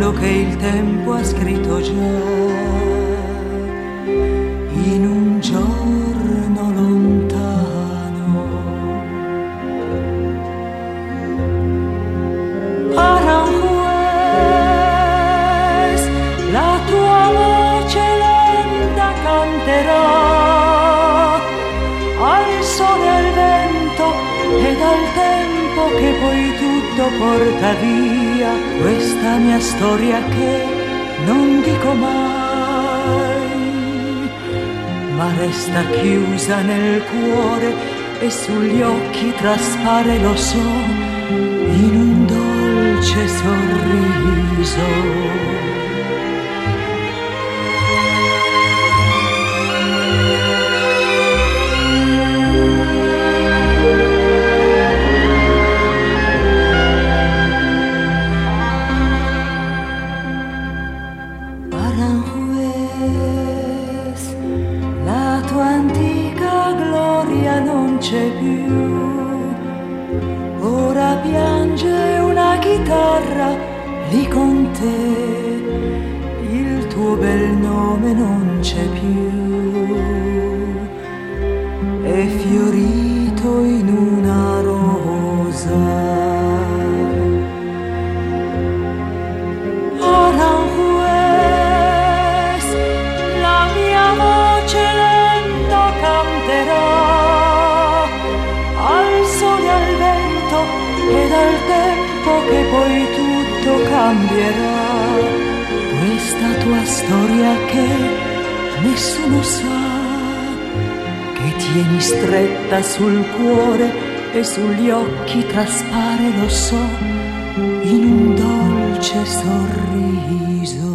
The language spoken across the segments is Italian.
quello che il tempo ha scritto già in un giorno lontano. Aranjuez, la tua voce lenta canterà al sole, al vento ed al tempo che poi tutto porta via questa mia storia che non dico mai, ma resta chiusa nel cuore e sugli occhi traspare, lo so, in un dolce sorriso. Aranjuez, la tua antica gloria non c'è più, ora piange una chitarra lì con te, il tuo bel nome non c'è più, è fiorito in una rosa. Aranjuez, la mia voce lenta canterà al sole, al vento ed al tempo che poi tutto cambierà questa tua storia che nessuno sa, che tieni stretta sul cuore e sugli occhi traspare, lo so, in un dolce sorriso.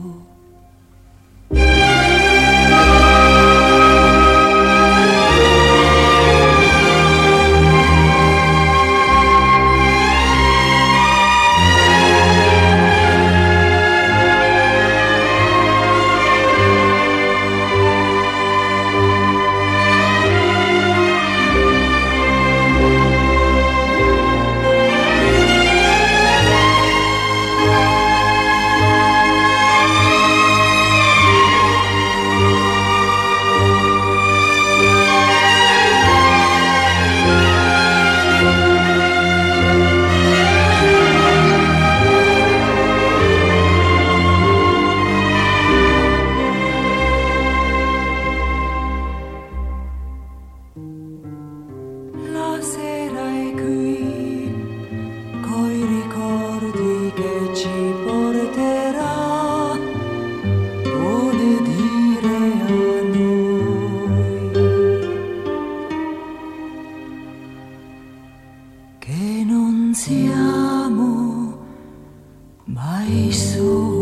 La sera è qui, coi ricordi che ci porterà, vuole dire a noi che non siamo mai soli.